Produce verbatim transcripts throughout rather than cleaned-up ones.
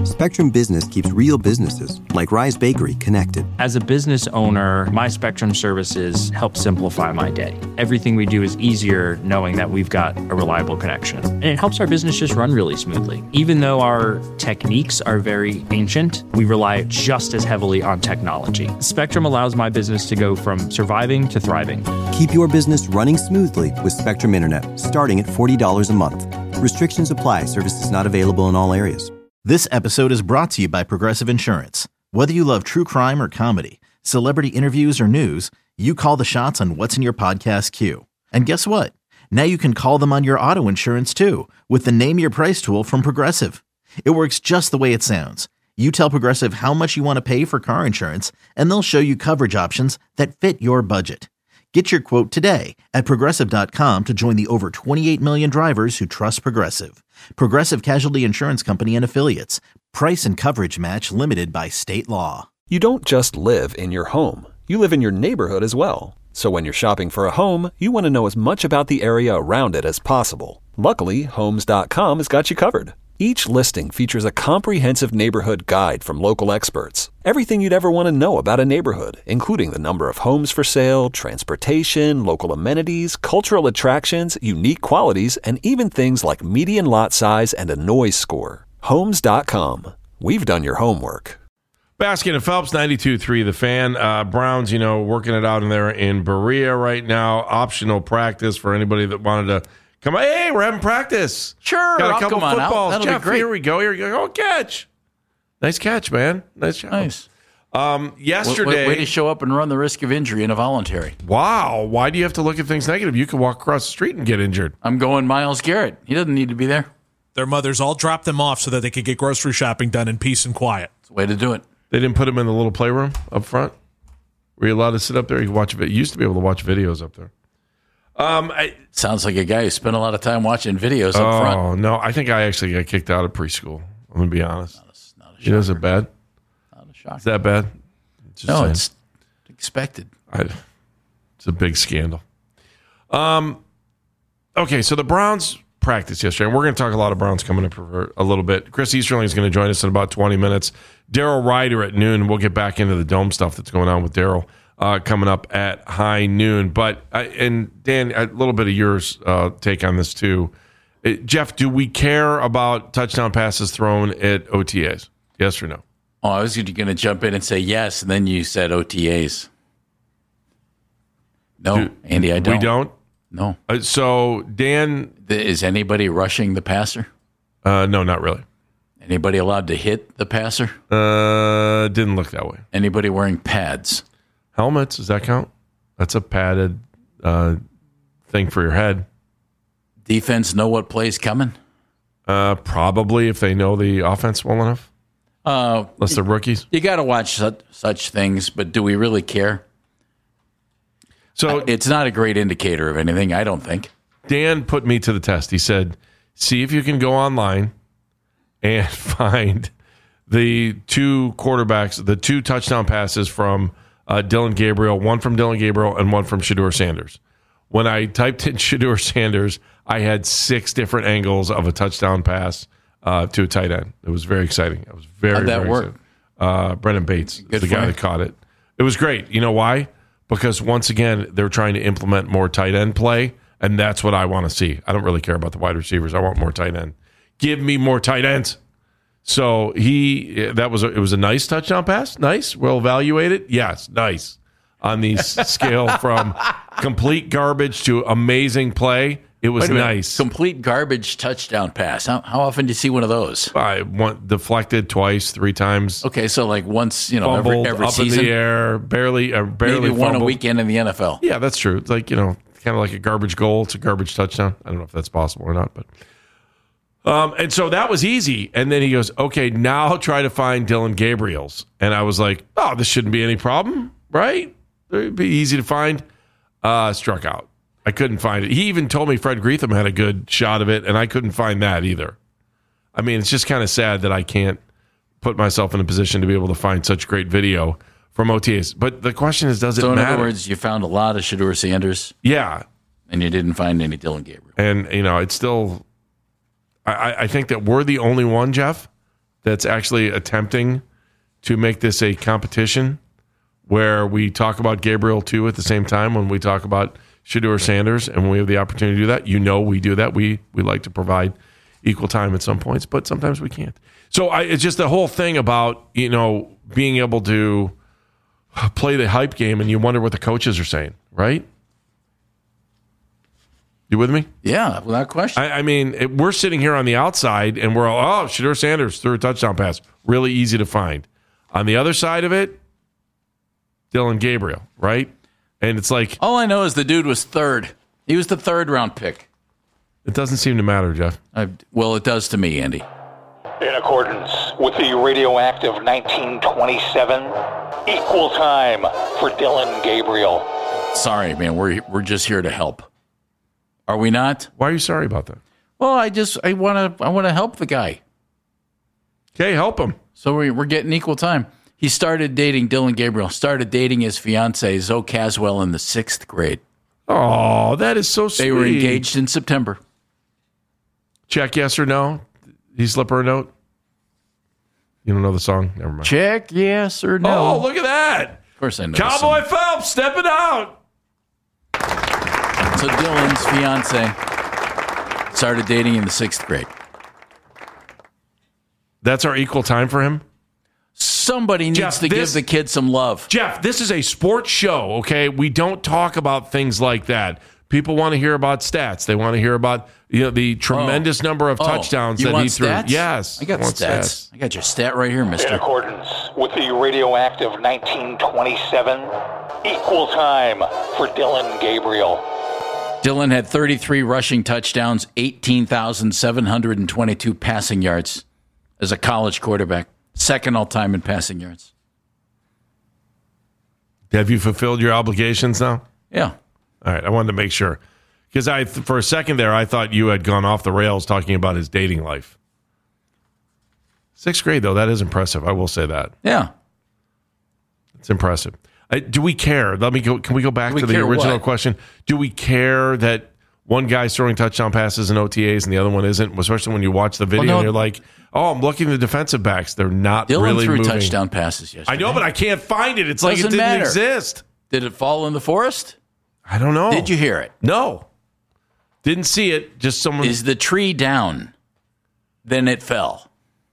Spectrum Business keeps real businesses, like Rise Bakery, connected. As a business owner, my Spectrum services help simplify my day. Everything we do is easier knowing that we've got a reliable connection. And it helps our business just run really smoothly. Even though our techniques are very ancient, we rely just as heavily on technology. Spectrum allows my business to go from surviving to thriving. Keep your business running smoothly with Spectrum Internet, starting at forty dollars a month. Restrictions apply. Services not available in all areas. This episode is brought to you by Progressive Insurance. Whether you love true crime or comedy, celebrity interviews or news, you call the shots on what's in your podcast queue. And guess what? Now you can call them on your auto insurance too with the Name Your Price tool from Progressive. It works just the way it sounds. You tell Progressive how much you want to pay for car insurance, and they'll show you coverage options that fit your budget. Get your quote today at Progressive dot com to join the over twenty-eight million drivers who trust Progressive. Progressive Casualty Insurance Company and Affiliates. Price and coverage match limited by state law. You don't just live in your home. You live in your neighborhood as well. So when you're shopping for a home, you want to know as much about the area around it as possible. Luckily, Homes dot com has got you covered. Each listing features a comprehensive neighborhood guide from local experts. Everything you'd ever want to know about a neighborhood, including the number of homes for sale, transportation, local amenities, cultural attractions, unique qualities, and even things like median lot size and a noise score. Homes dot com. We've done your homework. Baskin and Phelps, ninety-two point three The Fan. Uh, Browns, you know, working it out in there in Berea right now. Optional practice for anybody that wanted to come on. Hey, we're having practice. Sure. Got a I'll couple come footballs. That'll Jeff, be great. Here we go. Here we go. Oh, catch. Nice catch, man. Nice job. Nice. Um, yesterday. Way, way to show up and run the risk of injury in a voluntary. Wow. Why do you have to look at things negative? You could walk across the street and get injured. I'm going Myles Garrett. He doesn't need to be there. Their mothers all dropped them off so that they could get grocery shopping done in peace and quiet. It's a way to do it. They didn't put him in the little playroom up front? Were you allowed to sit up there? You could watch. You used to be able to watch videos up there. Um, I, Sounds like a guy who spent a lot of time watching videos up oh, front. Oh, no. I think I actually got kicked out of preschool. I'm going to be honest. Not a, not a you know, is it bad? Not a shocker. Is that bad? Just no, saying. It's expected. I, it's a big scandal. Um, okay, so the Browns practiced yesterday, and we're going to talk a lot of Browns coming up for a little bit. Chris Easterling is going to join us in about twenty minutes. Daryl Ryder at noon. We'll get back into the Dome stuff that's going on with Daryl uh, coming up at high noon. But, uh, and Dan, a little bit of yours uh, take on this too. Uh, Jeff, do we care about touchdown passes thrown at O T As? Yes or no? Oh, I was going to jump in and say yes, and then you said O T As. No, do, Andy, I don't. We don't? No. Uh, so, Dan... Is anybody rushing the passer? Uh, no, not really. Anybody allowed to hit the passer? Uh, didn't look that way. Anybody wearing pads? Helmets, does that count? That's a padded uh, thing for your head. Defense know what play's coming? Uh, probably if they know the offense well enough. Uh, Unless they're rookies. You got to watch such, such things, but do we really care? So it's not a great indicator of anything, I don't think. Dan put me to the test. He said, see if you can go online and find the two quarterbacks, the two touchdown passes from uh, Dillon Gabriel, one from Dillon Gabriel and one from Shedeur Sanders. When I typed in Shedeur Sanders, I had six different angles of a touchdown pass uh, to a tight end. It was very exciting. I was very, How'd that very work? excited. Uh, Brendan Bates, Good the guy him. that caught it. It was great. You know why? Because once again, they're trying to implement more tight end play, and that's what I want to see. I don't really care about the wide receivers. I want more tight end. Give me more tight ends. So he, that was a, it was a nice touchdown pass. Nice, well evaluated. Yes, nice. On the scale from complete garbage to amazing play, it was Wait a minute. nice. Complete garbage touchdown pass. How, how often do you see one of those? I want deflected twice, three times. Okay, so like once, you know, Fumbled every, every up season. in the air, barely, uh, barely Maybe one fumbled. a weekend in the N F L. Yeah, that's true. It's like, you know, kind of like a garbage goal. It's a garbage touchdown. I don't know if that's possible or not, but um, and so that was easy. And then he goes, okay, now try to find Dillon Gabriel's. And I was like, oh, this shouldn't be any problem, right? It'd be easy to find. Uh, struck out. I couldn't find it. He even told me Fred Greetham had a good shot of it, and I couldn't find that either. I mean, it's just kind of sad that I can't put myself in a position to be able to find such great video from O T As. But the question is, does it so in matter? other words, you found a lot of Shedeur Sanders. Yeah. And you didn't find any Dillon Gabriel. And, you know, it's still, I, I think that we're the only one, Jeff, that's actually attempting to make this a competition where we talk about Gabriel too at the same time when we talk about Shedeur Sanders, and when we have the opportunity to do that, you know we do that. We we like to provide equal time at some points, but sometimes we can't. So I, it's just the whole thing about, you know, being able to play the hype game, and you wonder what the coaches are saying, right? You with me? Yeah, without question. I, I mean, it, we're sitting here on the outside, and we're all, oh, Shedeur Sanders threw a touchdown pass. Really easy to find. On the other side of it, Dillon Gabriel, right? And it's like... All I know is the dude was third. He was the third round pick. It doesn't seem to matter, Jeff. I, well, it does to me, Andy. In accordance with the radioactive nineteen twenty-seven, equal time for Dillon Gabriel. Sorry, man. We're we're just here to help. Are we not? Why are you sorry about that? Well, I just I want to I want to help the guy. Okay, help him. So we, we're getting equal time. He started dating, Dillon Gabriel, started dating his fiancée, Zoe Caswell, in the sixth grade. Oh, that is so sweet. They were engaged in September. Check yes or no? Did he slip her a note? You don't know the song? Never mind. Check yes or no. Oh, look at that. Of course I know. Cowboy Phelps stepping out. So Dillon's fiancée started dating in the sixth grade. That's our equal time for him? Somebody needs Jeff, to this, give the kid some love. Jeff, this is a sports show, okay? We don't talk about things like that. People want to hear about stats. They want to hear about, you know, the tremendous oh. number of oh. touchdowns you that want he threw. Stats? Yes. I got I want stats. stats. I got your stat right here, mister. In accordance with the radioactive nineteen twenty-seven, equal time for Dillon Gabriel. Dillon had thirty-three rushing touchdowns, eighteen thousand seven hundred twenty-two passing yards as a college quarterback. Second all-time in passing yards. Have you fulfilled your obligations now? Yeah. All right. I wanted to make sure. Because I, for a second there, I thought you had gone off the rails talking about his dating life. Sixth grade, though, that is impressive. I will say that. Yeah. It's impressive. I, do we care? Let me go. Can we go back we to the original what? question? Do we care that one guy's throwing touchdown passes and O T As and the other one isn't? Especially when you watch the video well, no, and you're like, oh, I'm looking at the defensive backs. They're not Dillon really threw moving. touchdown passes yesterday. I know, but I can't find it. It's like Doesn't it didn't matter. exist. Did it fall in the forest? I don't know. Did you hear it? No. Didn't see it. Just someone. Is the tree down? Then it fell.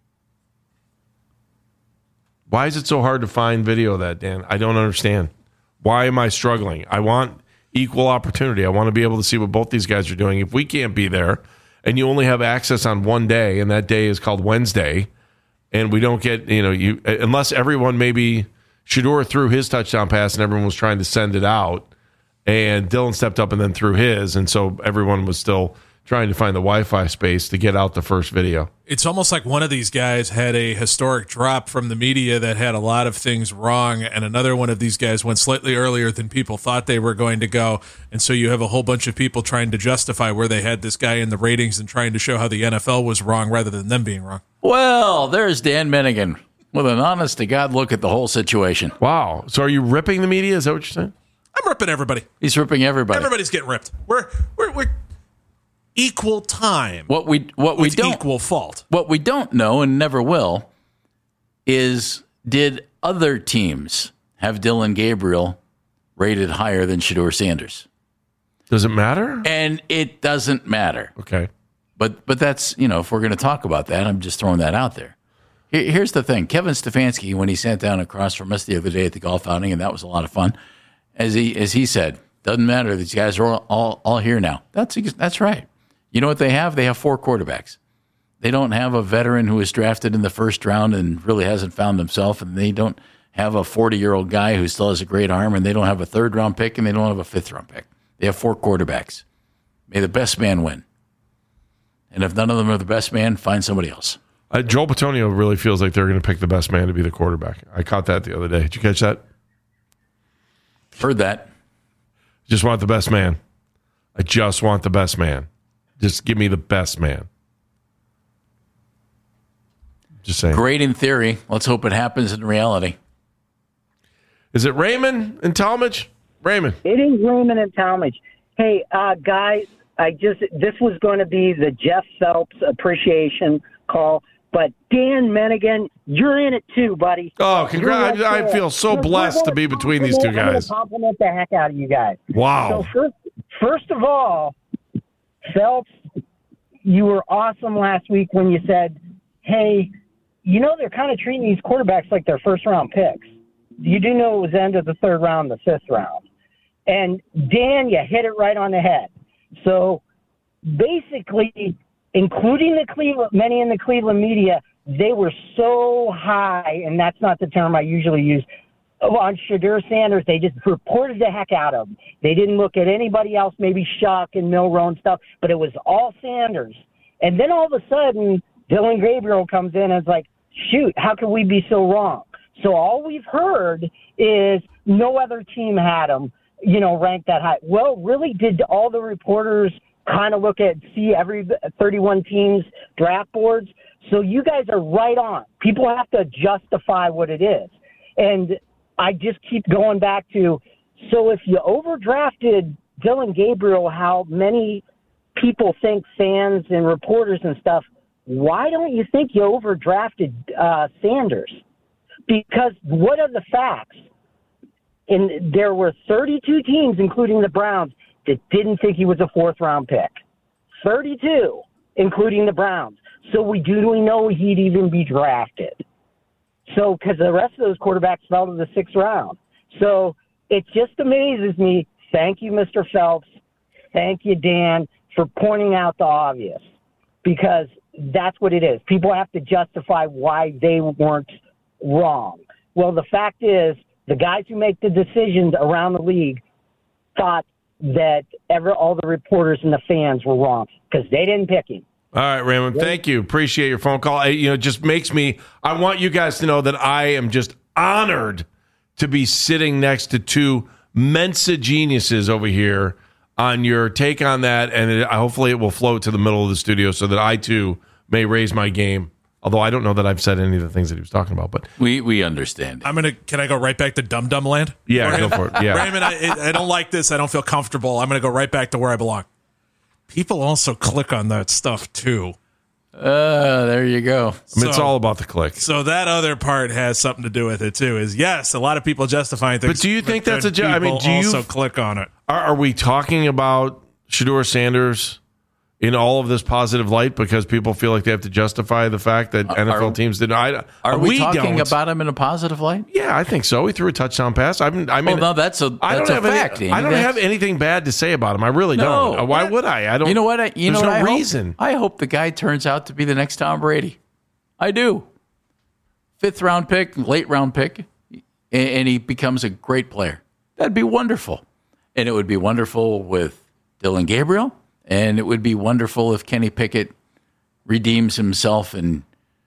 Why is it so hard to find video of that, Dan? I don't understand. Why am I struggling? I want equal opportunity. I want to be able to see what both these guys are doing. If we can't be there and you only have access on one day, and that day is called Wednesday, and we don't get, you know, you unless everyone maybe Shedeur threw his touchdown pass and everyone was trying to send it out, and Dillon stepped up and then threw his, and so everyone was still trying to find the Wi-Fi space to get out the first video. It's almost like one of these guys had a historic drop from the media that had a lot of things wrong, and another one of these guys went slightly earlier than people thought they were going to go, and so you have a whole bunch of people trying to justify where they had this guy in the ratings and trying to show how the N F L was wrong rather than them being wrong. Well, there's Dan Menigan with an honest-to-God look at the whole situation. Wow. So are you ripping the media? Is that what you're saying? I'm ripping everybody. He's ripping everybody. Everybody's getting ripped. We're we're we're equal time. What we what we with don't equal fault. What we don't know and never will is did other teams have Dillon Gabriel rated higher than Shedeur Sanders? Does it matter? And it doesn't matter. Okay. But but that's, you know, if we're going to talk about that, I'm just throwing that out there. Here, here's the thing. Kevin Stefanski, when he sat down across from us the other day at the golf outing, and that was a lot of fun, as he as he said, doesn't matter. These guys are all, all, all here now. That's that's right. You know what they have? They have four quarterbacks. They don't have a veteran who was drafted in the first round and really hasn't found himself, and they don't have a forty-year-old guy who still has a great arm, and they don't have a third-round pick, and they don't have a fifth-round pick. They have four quarterbacks. May the best man win. And if none of them are the best man, find somebody else. Uh, Joel Bitonio really feels like they're going to pick the best man to be the quarterback. I caught that the other day. Did you catch that? Heard that. Just want the best man. I just want the best man. Just give me the best man. Just saying. Great in theory. Let's hope it happens in reality. Is it Raymond and Talmadge? Raymond. It is Raymond and Talmadge. Hey, uh, guys, I just this was going to be the Jeff Phelps appreciation call, But Dan Menigan, you're in it too, buddy. Oh, congrats. I, I feel so blessed to be between these two guys. I'm going to compliment the heck out of you guys. Wow. So first, first of all, Phelps, you were awesome last week when you said, hey, you know they're kind of treating these quarterbacks like their first-round picks. You do know it was the end of the third round, the fifth round. And, Dan, you hit it right on the head. So, basically, including the Cleveland, many in the Cleveland media, they were so high, and that's not the term I usually use, on Shedeur Sanders. They just reported the heck out of him. They didn't look at anybody else, maybe Shuck and Milroe and stuff, but it was all Sanders. And then all of a sudden, Dillon Gabriel comes in and is like, shoot, how could we be so wrong? So all we've heard is no other team had him, you know, ranked that high. Well, really, did all the reporters kind of look at, see every thirty-one teams draft boards? So you guys are right on. People have to justify what it is. And I just keep going back to, so if you overdrafted Dillon Gabriel, how many people think, fans and reporters and stuff, why don't you think you overdrafted uh, Sanders? Because what are the facts? And there were thirty-two teams, including the Browns, that didn't think he was a fourth-round pick. thirty-two, including the Browns. So we do we know he'd even be drafted. So because the rest of those quarterbacks fell to the sixth round. So it just amazes me. Thank you, Mister Phelps. Thank you, Dan, for pointing out the obvious. Because that's what it is. People have to justify why they weren't wrong. Well, the fact is, the guys who make the decisions around the league thought that ever all the reporters and the fans were wrong because they didn't pick him. All right, Raymond, thank you. Appreciate your phone call. I, you know, it just makes me, I want you guys to know that I am just honored to be sitting next to two Mensa geniuses over here on your take on that, and it, hopefully it will float to the middle of the studio so that I, too, may raise my game. Although I don't know that I've said any of the things that he was talking about, but we we understand. I'm gonna. Can I go right back to Dum Dum Land? Yeah, go for it. Yeah, Raymond, I, I don't like this. I don't feel comfortable. I'm gonna go right back to where I belong. People also click on that stuff too. Uh, there you go. I mean, so, it's all about the click. So that other part has something to do with it too. Is yes, a lot of people justifying things. But do you think that's a? Ju- I mean, do you also click on it? Are, are we talking about Shedeur Sanders in all of this positive light because people feel like they have to justify the fact that N F L are, teams didn't? I, are we, we talking don't. about him in a positive light? Yeah, I think so. He threw a touchdown pass. I mean, I mean, well, no, that's a that's I don't a have fact. Any, I don't that's, have anything bad to say about him. I really no, don't. Why would I? I don't. You know what? I, you there's know no what I reason. Hope? I hope the guy turns out to be the next Tom Brady. I do. Fifth round pick, late round pick, and he becomes a great player. That'd be wonderful, and it would be wonderful with Dillon Gabriel. And it would be wonderful if Kenny Pickett redeems himself and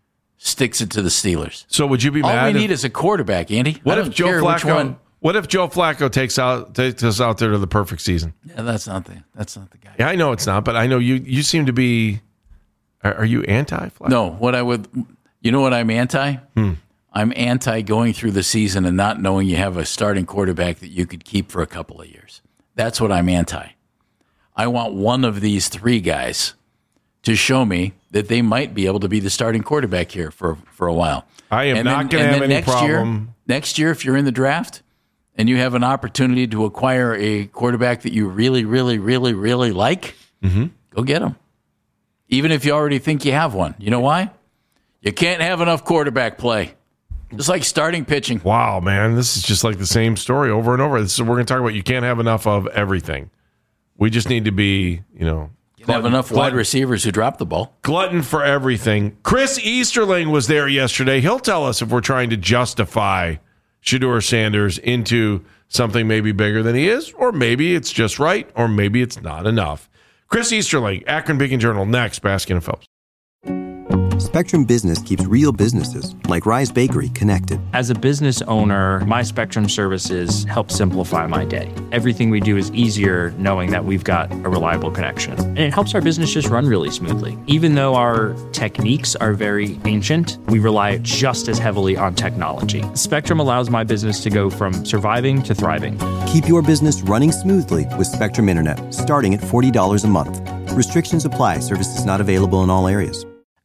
sticks it to the Steelers. So would you be All mad? All we if, need is a quarterback, Andy. What if Joe Flacco? What if Joe Flacco takes out takes us out there to the perfect season? Yeah, that's not the that's not the guy. Yeah, I know it's not, but I know you. You seem to be. Are, are you anti-Flacco? No. What I would, you know, what I'm anti. Hmm. I'm anti going through the season and not knowing you have a starting quarterback that you could keep for a couple of years. That's what I'm anti. I want one of these three guys to show me that they might be able to be the starting quarterback here for, for a while. I am and not then, going to have any next problem. Year, next year, if you're in the draft and you have an opportunity to acquire a quarterback that you really, really, really, really like, mm-hmm. go get him. Even if you already think you have one. You know why? You can't have enough quarterback play. Just like starting pitching. Wow, man. This is just like the same story over and over. This is, we're going to talk about you can't have enough of everything. We just need to be, you know, glutton, have enough glutton, wide receivers who drop the ball. Glutton for everything. Chris Easterling was there yesterday. He'll tell us if we're trying to justify Shedeur Sanders into something maybe bigger than he is, or maybe it's just right, or maybe it's not enough. Chris Easterling, Akron Beacon Journal, next, Baskin and Phelps. Spectrum Business keeps real businesses, like Rise Bakery, connected. As a business owner, my Spectrum services help simplify my day. Everything we do is easier knowing that we've got a reliable connection. And it helps our business just run really smoothly. Even though our techniques are very ancient, we rely just as heavily on technology. Spectrum allows my business to go from surviving to thriving. Keep your business running smoothly with Spectrum Internet, starting at forty dollars a month. Restrictions apply. Services not available in all areas.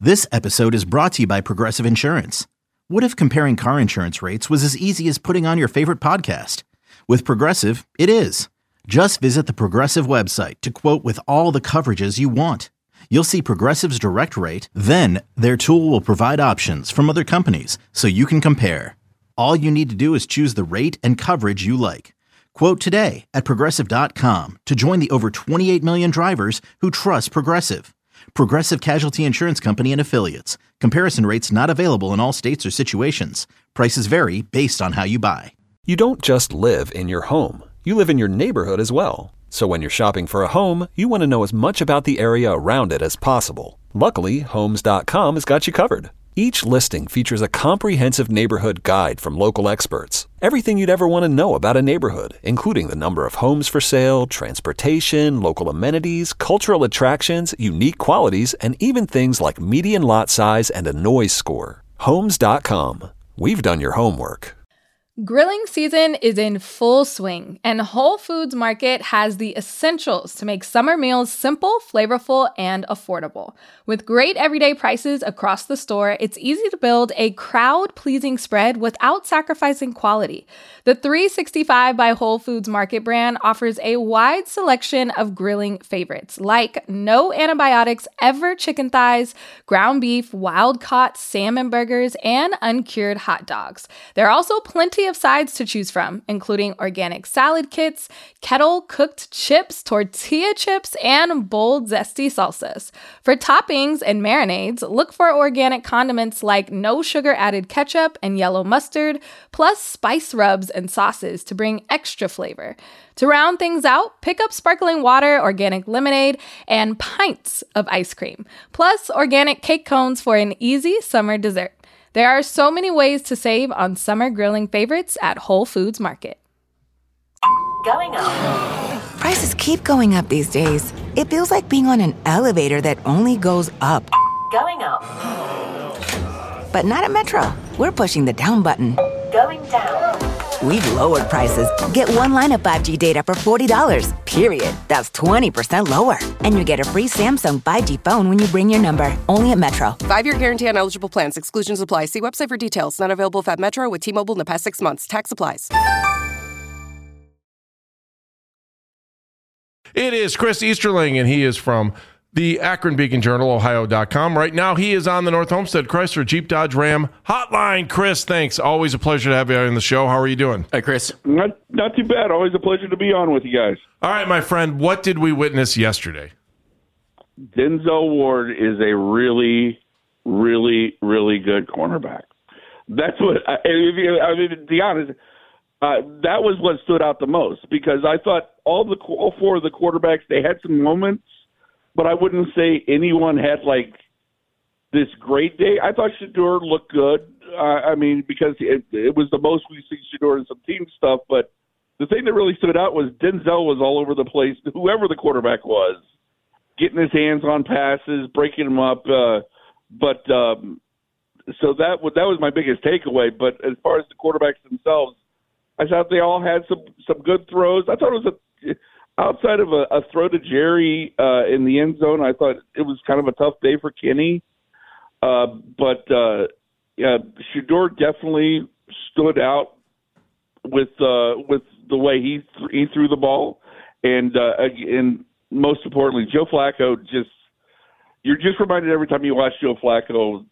This episode is brought to you by Progressive Insurance. What if comparing car insurance rates was as easy as putting on your favorite podcast? With Progressive, it is. Just visit the Progressive website to quote with all the coverages you want. You'll see Progressive's direct rate, then their tool will provide options from other companies so you can compare. All you need to do is choose the rate and coverage you like. Quote today at Progressive dot com to join the over twenty-eight million drivers who trust Progressive. Progressive Casualty Insurance Company and Affiliates. Comparison rates not available in all states or situations. Prices vary based on how you buy. You don't just live in your home. You live in your neighborhood as well. So when you're shopping for a home, you want to know as much about the area around it as possible. Luckily, Homes dot com has got you covered. Each listing features a comprehensive neighborhood guide from local experts. Everything you'd ever want to know about a neighborhood, including the number of homes for sale, transportation, local amenities, cultural attractions, unique qualities, and even things like median lot size and a noise score. Homes dot com. We've done your homework. Grilling season is in full swing, and Whole Foods Market has the essentials to make summer meals simple, flavorful, and affordable. With great everyday prices across the store, it's easy to build a crowd-pleasing spread without sacrificing quality. The three sixty-five by Whole Foods Market brand offers a wide selection of grilling favorites, like no antibiotics ever chicken thighs, ground beef, wild-caught salmon burgers, and uncured hot dogs. There are also plenty of sides to choose from, including organic salad kits, kettle-cooked chips, tortilla chips, and bold, zesty salsas. For toppings and marinades, look for organic condiments like no-sugar-added ketchup and yellow mustard, plus spice rubs and sauces to bring extra flavor. To round things out, pick up sparkling water, organic lemonade, and pints of ice cream, plus organic cake cones for an easy summer dessert. There are so many ways to save on summer grilling favorites at Whole Foods Market. Going up. Prices keep going up these days. It feels like being on an elevator that only goes up. Going up. But not at Metro. We're pushing the down button. Going down. We've lowered prices. Get one line of five G data for forty dollars, period. That's twenty percent lower. And you get a free Samsung five G phone when you bring your number. Only at Metro. Five-year guarantee on eligible plans. Exclusions apply. See website for details. Not available at Metro with T-Mobile in the past six months. Tax applies. It is Chris Easterling, and he is from the Akron Beacon Journal, Ohio dot com. Right now, he is on the North Homestead Chrysler Jeep Dodge Ram hotline. Chris, thanks. Always a pleasure to have you on the show. How are you doing? Hi, Chris. Not, not too bad. Always a pleasure to be on with you guys. All right, my friend, what did we witness yesterday? Denzel Ward is a really, really, really good cornerback. That's what, I, I mean, to be honest, uh, that was what stood out the most, because I thought all the all four of the quarterbacks, they had some moments, but I wouldn't say anyone had, like, this great day. I thought Shedeur looked good. Uh, I mean, because it, it was the most we've seen Shedeur in some team stuff. But the thing that really stood out was Denzel was all over the place, whoever the quarterback was, getting his hands on passes, breaking them up. Uh, but um, so that, that was my biggest takeaway. But as far as the quarterbacks themselves, I thought they all had some, some good throws. I thought it was a – outside of a, a throw to Jerry uh, in the end zone, I thought it was kind of a tough day for Kenny. Uh, but uh, yeah, Shedeur definitely stood out with uh, with the way he th- he threw the ball, and uh, and most importantly, Joe Flacco just you're just reminded every time you watch Joe Flacco.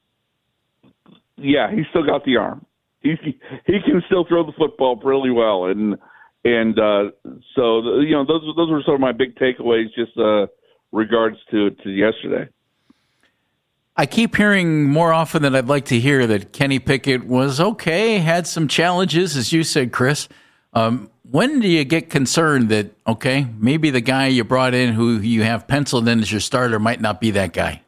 Yeah, he's still got the arm. He he can still throw the football really well, and. And uh, so, the, you know, those those were some of my big takeaways, just uh, regards to, to yesterday. I keep hearing more often than I'd like to hear that Kenny Pickett was okay, had some challenges, as you said, Chris. Um, when do you get concerned that, okay, maybe the guy you brought in who you have penciled in as your starter might not be that guy?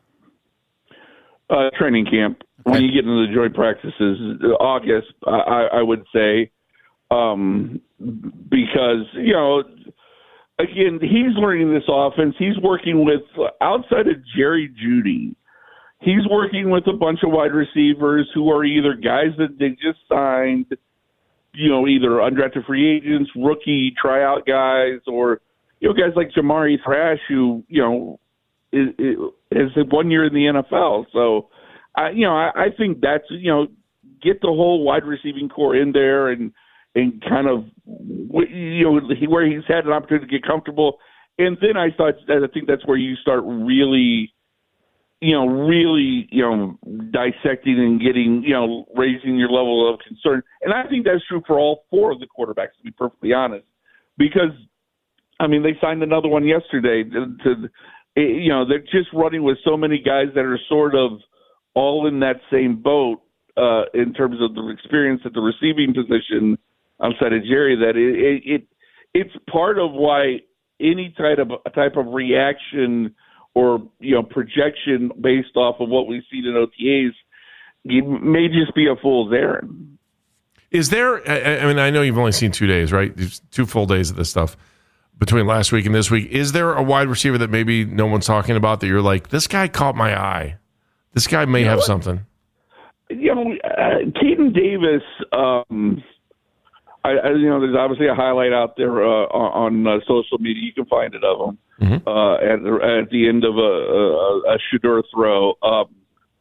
Uh, training camp. Okay. When you get into the joint practices, August, I, I would say. Um, because, you know, again, he's learning this offense. He's working with, outside of Jerry Jeudy, he's working with a bunch of wide receivers who are either guys that they just signed, you know, either undrafted free agents, rookie tryout guys, or, you know, guys like Jamari Thrash who, you know, is, is one year in the N F L. So, I, you know, I, I think that's, you know, get the whole wide receiving core in there and and kind of, you know, where he's had an opportunity to get comfortable. And then I thought, I think that's where you start really, you know, really, you know, dissecting and getting, you know, raising your level of concern. And I think that's true for all four of the quarterbacks, to be perfectly honest, because, I mean, they signed another one yesterday to, to you know, they're just running with so many guys that are sort of all in that same boat uh, in terms of the experience at the receiving position outside of Jerry, that it, it, it it's part of why any type of type of reaction or, you know, projection based off of what we've seen in O T As, it may just be a fool's errand. Is there, I, I mean, I know you've only seen two days, right? There's two full days of this stuff between last week and this week. Is there a wide receiver that maybe no one's talking about that you're like, this guy caught my eye? This guy may you have something. You know, uh, Keaton Davis, um, I, I, you know, there's obviously a highlight out there uh, on uh, social media. You can find it of him mm-hmm. uh, at, at the end of a, a, a Shedeur throw. Um,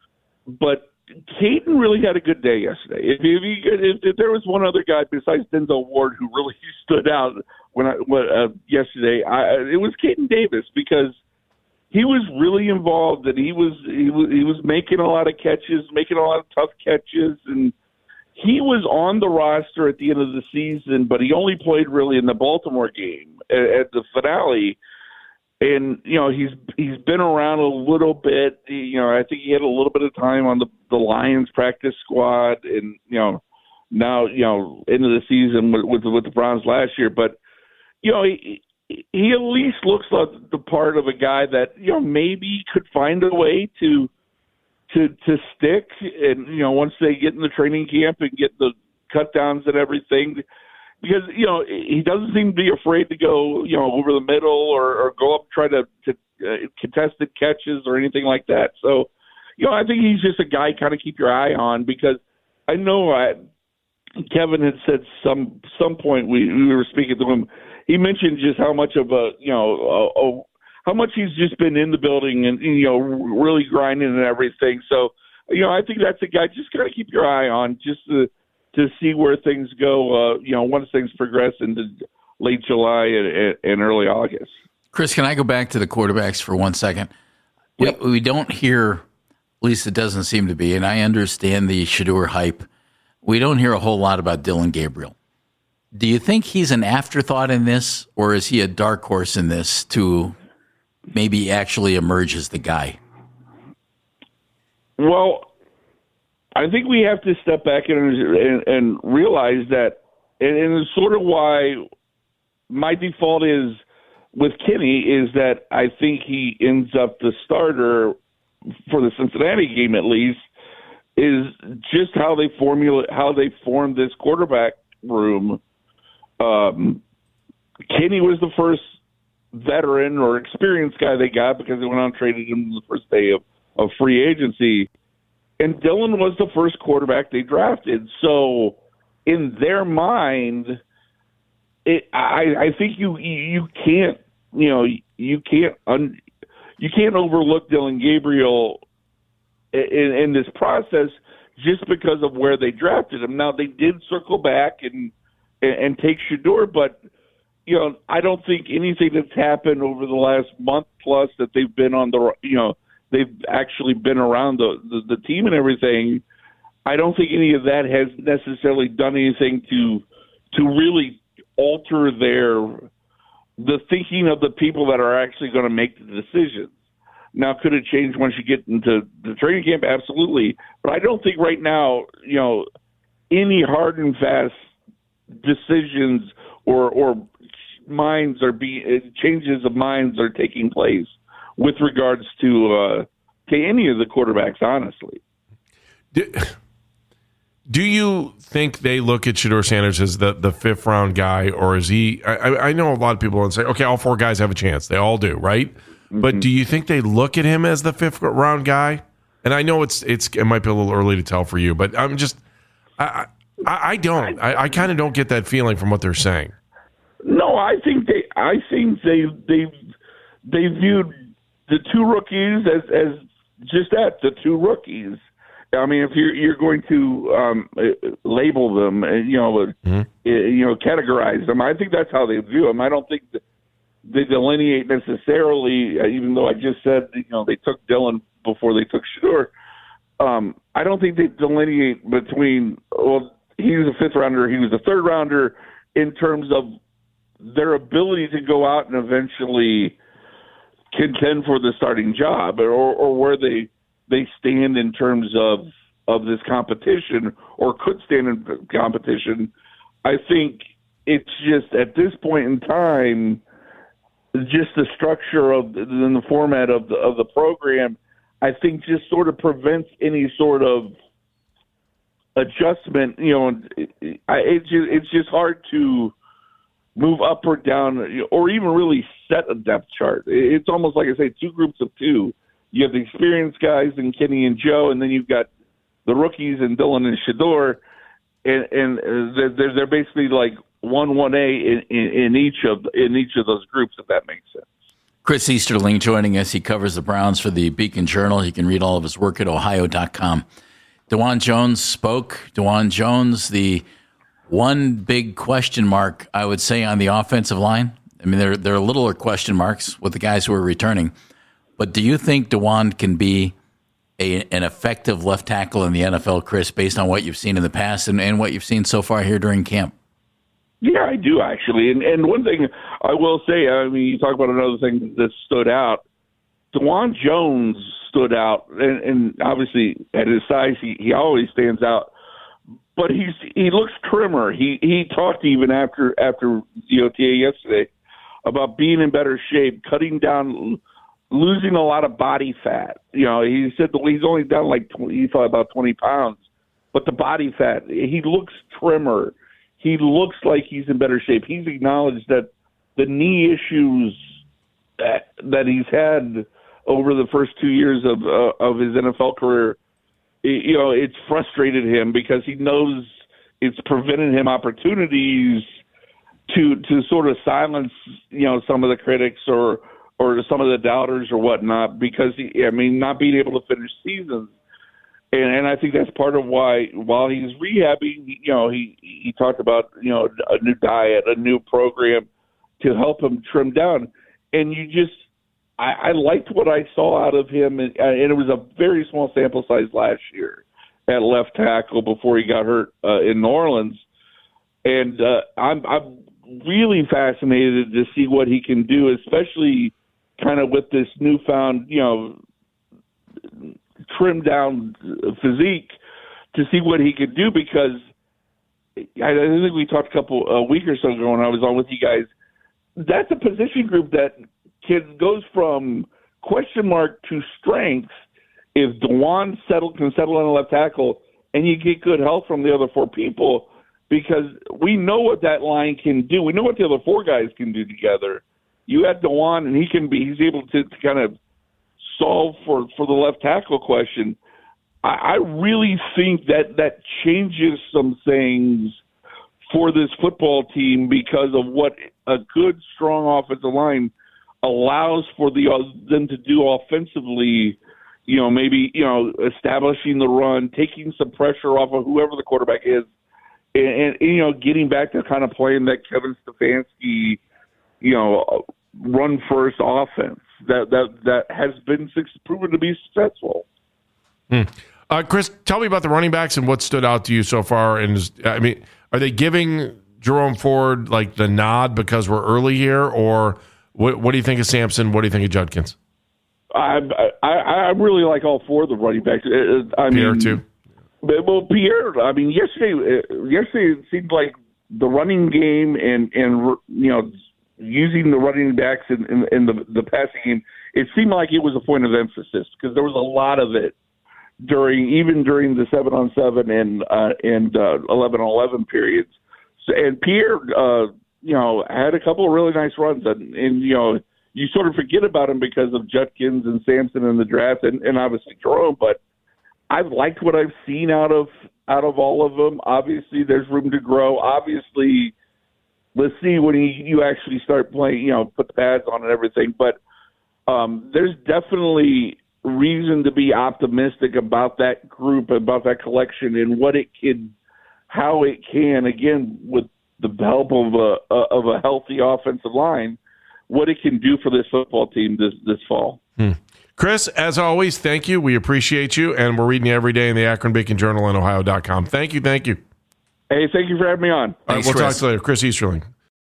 but Keaton really had a good day yesterday. If, if, he, if, if there was one other guy besides Denzel Ward who really stood out when I when, uh, yesterday, I, it was Keaton Davis, because he was really involved and he was he was he was making a lot of catches, making a lot of tough catches, and he was on the roster at the end of the season, but he only played really in the Baltimore game at, at the finale. And, you know, he's he's been around a little bit. You know, I think he had a little bit of time on the, the Lions practice squad, and, you know, now, you know, into the season with, with, with the Browns last year. But, you know, he, he at least looks like the part of a guy that, you know, maybe could find a way to to to stick. And, you know, once they get in the training camp and get the cut downs and everything, because, you know, he doesn't seem to be afraid to go, you know, over the middle or, or go up and try to, to uh, contested catches or anything like that. So, you know, I think he's just a guy kind of keep your eye on, because I know I, Kevin had said some some point we, we were speaking to him. He mentioned just how much of a, you know, a, a, how much he's just been in the building and, you know, really grinding and everything. So, you know, I think that's a guy just kind of keep your eye on, just to, to see where things go, uh, you know, once things progress into late July and, and early August. Chris, can I go back to the quarterbacks for one second? Yep. We, we don't hear, at least it doesn't seem to be, and I understand the Shedeur hype, we don't hear a whole lot about Dillon Gabriel. Do you think he's an afterthought in this, or is he a dark horse in this to maybe actually emerge as the guy? Well, I think we have to step back and, and, and realize that, and, and it's sort of why my default is with Kenny is that I think he ends up the starter for the Cincinnati game, at least, is just how they formulate, how they formed this quarterback room. Um, Kenny was the first veteran or experienced guy they got because they went out and traded him the first day of, of free agency. And Dillon was the first quarterback they drafted. So in their mind, it, I, I think you you can't you know you can't un, you can't overlook Dillon Gabriel in, in this process just because of where they drafted him. Now they did circle back and and, and take Shedeur, but you know I don't think anything that's happened over the last month plus that they've been on the you know. they've actually been around the, the, the team and everything. I don't think any of that has necessarily done anything to to really alter their the thinking of the people that are actually going to make the decisions. Now, could it change once you get into the training camp? Absolutely. But I don't think right now, you know, any hard and fast decisions or or minds are being changes of minds are taking place with regards to uh, to any of the quarterbacks, honestly. Do, do you think they look at Shedeur Sanders as the, the fifth round guy, or is he? I, I know a lot of people would say, okay, all four guys have a chance. They all do, right? Mm-hmm. But do you think they look at him as the fifth round guy? And I know it's it's it might be a little early to tell for you, but I'm just I I, I don't I, I kind of don't get that feeling from what they're saying. No, I think they I think they they they viewed the two rookies as as just that, the two rookies. I mean, if you're you're going to um, label them, you know, mm-hmm. you know, categorize them, I think that's how they view them. I don't think that they delineate necessarily. Even though I just said, you know, they took Dillon before they took Shedeur. Um, I don't think they delineate between. Well, he was a fifth rounder, he was a third rounder, in terms of their ability to go out and eventually contend for the starting job, or, or where they. they stand in terms of, of this competition, or could stand in competition. I think it's just at this point in time, just the structure of the, the format of the, of the program, I think just sort of prevents any sort of adjustment. You know, it, I, it's just, it's just hard to move up or down, or even really set a depth chart. It's almost like I say, two groups of two. You have the experienced guys in Kenny and Joe, and then you've got the rookies in Dillon and Shedeur, and, and they're, they're basically like one one A in, in, in each of in each of those groups, if that makes sense. Chris Easterling joining us. He covers the Browns for the Beacon Journal. You can read all of his work at ohio dot com. DeJuan Jones spoke. DeJuan Jones, the one big question mark, I would say, on the offensive line. I mean, there, there are littler question marks with the guys who are returning. But do you think DeJuan can be a, an effective left tackle in the N F L, Chris, based on what you've seen in the past and, and what you've seen so far here during camp? Yeah, I do, actually. And, and one thing I will say, I mean, you talk about another thing that stood out. DeJuan Jones stood out, and, and obviously at his size, he, he always stands out. But he's he looks trimmer. He he talked even after after the O T A yesterday about being in better shape, cutting down, losing a lot of body fat. You know, he said that he's only down like twenty, he thought about twenty pounds, but the body fat, he looks trimmer. He looks like he's in better shape. He's acknowledged that the knee issues that that he's had over the first two years of uh, of his N F L career, you know, it's frustrated him because he knows it's prevented him opportunities to to sort of silence, you know, some of the critics or or some of the doubters or whatnot, because he, I mean, not being able to finish seasons. And, and I think that's part of why, while he's rehabbing, you know, he, he talked about, you know, a new diet, a new program to help him trim down. And you just, I, I liked what I saw out of him, and, and it was a very small sample size last year at left tackle before he got hurt uh, in New Orleans. And uh, I'm, I'm really fascinated to see what he can do, especially kind of with this newfound, you know, trimmed down physique, to see what he could do, because I, I think we talked a couple a week or so ago when I was on with you guys. That's a position group that can goes from question mark to strength if DeJuan settle can settle on a left tackle and you get good help from the other four people, because we know what that line can do. We know what the other four guys can do together. You add DeJuan, and he can be he's able to, to kind of solve for, for the left tackle question. I, I really think that that changes some things for this football team, because of what a good, strong offensive line allows for the uh, them to do offensively. You know, maybe, you know, establishing the run, taking some pressure off of whoever the quarterback is, and, and you know, getting back to kind of playing that Kevin Stefanski, you know, run first offense that that that has been proven to be successful. Hmm. Uh, Chris, tell me about the running backs and what stood out to you so far. And is, I mean, are they giving Jerome Ford like the nod because we're early here, or what? What do you think of Sampson? What do you think of Judkins? I I, I really like all four of the running backs. I Pierre mean, too. Well, Pierre. I mean, yesterday yesterday it seemed like the running game and and you know, using the running backs in, in, in the, the passing game, it seemed like it was a point of emphasis, because there was a lot of it during, even during the seven on seven and uh, and uh, eleven on eleven periods. So, and Pierre, uh, you know, had a couple of really nice runs, and, and you know, you sort of forget about him because of Judkins and Sampson in the draft, and, and obviously Jerome. But I've liked what I've seen out of out of all of them. Obviously, there's room to grow. Obviously, let's see when he, you actually start playing, you know, put the pads on and everything. But um, there's definitely reason to be optimistic about that group, about that collection, and what it can, how it can, again, with the help of a of a healthy offensive line, what it can do for this football team this this fall. Hmm. Chris, as always, thank you. We appreciate you, and we're reading you every day in the Akron Beacon Journal and Ohio dot com. Thank you, thank you. Hey, thank you for having me on. All right, we'll Chris. talk to you later. Chris Easterling.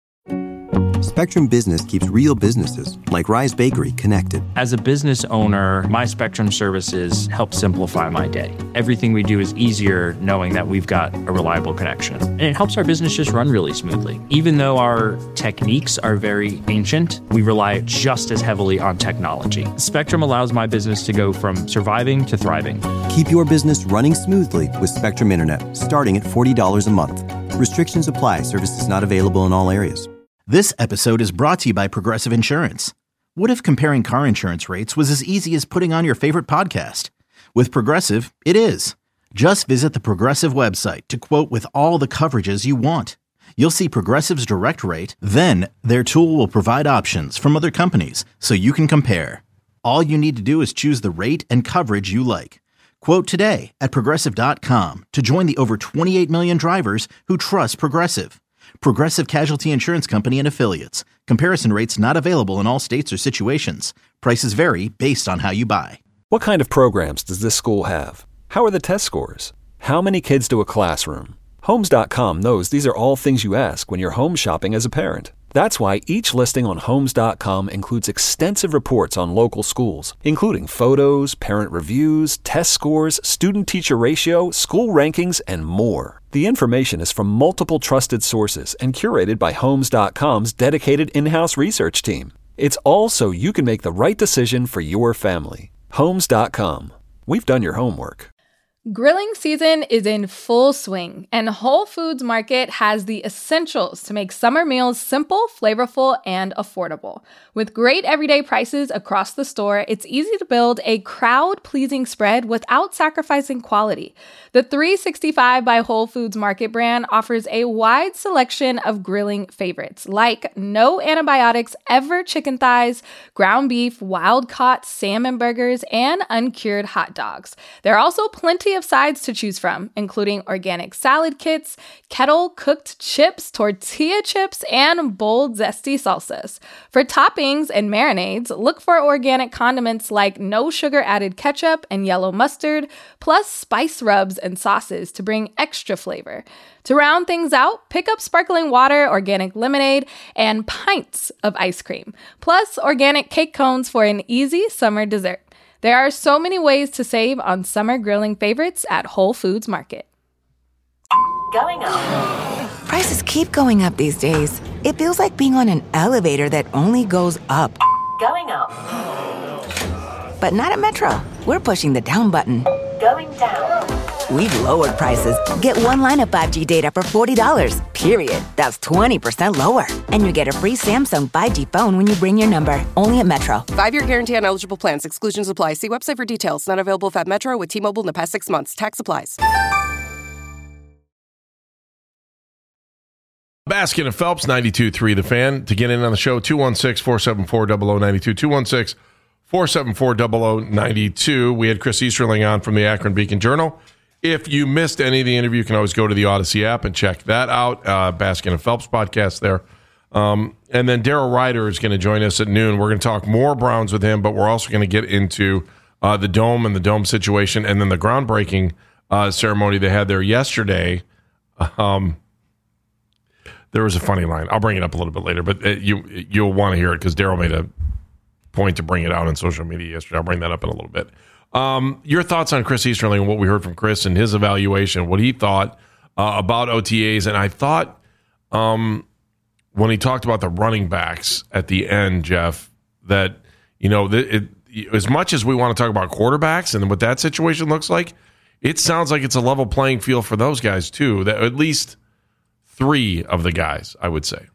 Spectrum Business keeps real businesses, like Rise Bakery, connected. As a business owner, my Spectrum services help simplify my day. Everything we do is easier knowing that we've got a reliable connection. And it helps our business just run really smoothly. Even though our techniques are very ancient, we rely just as heavily on technology. Spectrum allows my business to go from surviving to thriving. Keep your business running smoothly with Spectrum Internet, starting at forty dollars a month. Restrictions apply. Services not available in all areas. This episode is brought to you by Progressive Insurance. What if comparing car insurance rates was as easy as putting on your favorite podcast? With Progressive, it is. Just visit the Progressive website to quote with all the coverages you want. You'll see Progressive's direct rate, then their tool will provide options from other companies so you can compare. All you need to do is choose the rate and coverage you like. Quote today at Progressive dot com to join the over twenty-eight million drivers who trust Progressive. Progressive Casualty Insurance Company and Affiliates. Comparison rates not available in all states or situations. Prices vary based on how you buy. What kind of programs does this school have? How are the test scores? How many kids do a classroom? Homes dot com knows these are all things you ask when you're home shopping as a parent. That's why each listing on Homes dot com includes extensive reports on local schools, including photos, parent reviews, test scores, student-teacher ratio, school rankings, and more. The information is from multiple trusted sources and curated by Homes dot com's dedicated in-house research team. It's all so you can make the right decision for your family. Homes dot com. We've done your homework. Grilling season is in full swing, and Whole Foods Market has the essentials to make summer meals simple, flavorful, and affordable. With great everyday prices across the store, it's easy to build a crowd-pleasing spread without sacrificing quality. The three sixty-five by Whole Foods Market brand offers a wide selection of grilling favorites, like no antibiotics ever chicken thighs, ground beef, wild-caught salmon burgers, and uncured hot dogs. There are also plenty of sides to choose from, including organic salad kits, kettle-cooked chips, tortilla chips, and bold, zesty salsas. For toppings and marinades, look for organic condiments like no-sugar-added ketchup and yellow mustard, plus spice rubs and sauces to bring extra flavor. To round things out, pick up sparkling water, organic lemonade, and pints of ice cream, plus organic cake cones for an easy summer dessert. There are so many ways to save on summer grilling favorites at Whole Foods Market. Going up. Prices keep going up these days. It feels like being on an elevator that only goes up. Going up. But not at Metro. We're pushing the down button. Going down. We've lowered prices. Get one line of five G data for forty dollars, period. That's twenty percent lower. And you get a free Samsung five G phone when you bring your number. Only at Metro. Five-year guarantee on eligible plans. Exclusions apply. See website for details. Not available if at Metro with T-Mobile in the past six months. Tax applies. Baskin and Phelps, ninety-two point three The Fan. To get in on the show, two one six, four seven four, zero zero nine two, two one six, four seven four, zero zero nine two. We had Chris Easterling on from the Akron Beacon Journal. If you missed any of the interview, you can always go to the Odyssey app and check that out. Uh, Baskin and Phelps podcast there. Um, and then Daryl Ryder is going to join us at noon. We're going to talk more Browns with him, but we're also going to get into uh, the Dome and the Dome situation and then the groundbreaking uh, ceremony they had there yesterday. Um, there was a funny line. I'll bring it up a little bit later, but uh, you, you'll want to hear it because Daryl made a point to bring it out on social media yesterday. I'll bring that up in a little bit. Um, your thoughts on Chris Easterling and what we heard from Chris and his evaluation, what he thought uh, about O T As. And I thought um, when he talked about the running backs at the end, Jeff, that, you know, it, it, as much as we want to talk about quarterbacks and what that situation looks like, it sounds like it's a level playing field for those guys too, that at least three of the guys, I would say.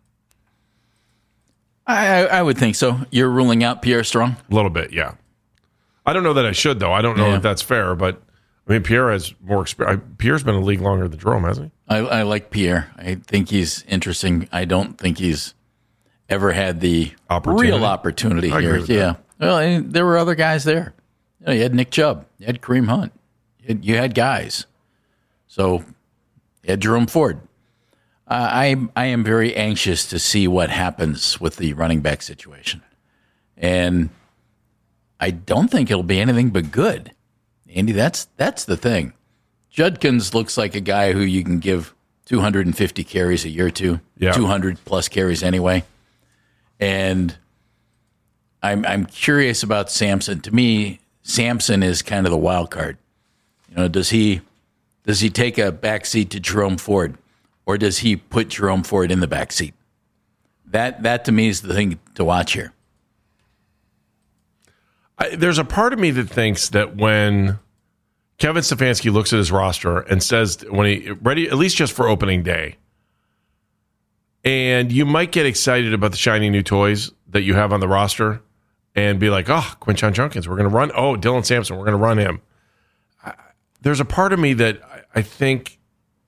I, I would think so. You're ruling out Pierre Strong? A little bit, yeah. I don't know that I should, though. I don't know yeah. if that's fair, but I mean, Pierre has more experience. Pierre's been in the league longer than Jerome, hasn't he? I, I like Pierre. I think he's interesting. I don't think he's ever had the opportunity. real opportunity I here. agree with yeah. that. Well, and there were other guys there. You know, you had Nick Chubb. You had Kareem Hunt. You had, you had guys. So you had Jerome Ford. Uh, I I am very anxious to see what happens with the running back situation. And I don't think it'll be anything but good. Andy, that's that's the thing. Judkins looks like a guy who you can give two hundred fifty carries a year to, yeah. two hundred plus carries anyway. And I'm I'm curious about Sampson. To me, Sampson is kind of the wild card. You know, does he does he take a backseat to Jerome Ford, or does he put Jerome Ford in the backseat? That that to me is the thing to watch here. I, there's a part of me that thinks that when Kevin Stefanski looks at his roster and says when he ready, at least just for opening day, and you might get excited about the shiny new toys that you have on the roster and be like, oh, Quinshon Judkins, we're going to run. Oh, Dylan Sampson, we're going to run him. I, there's a part of me that I, I think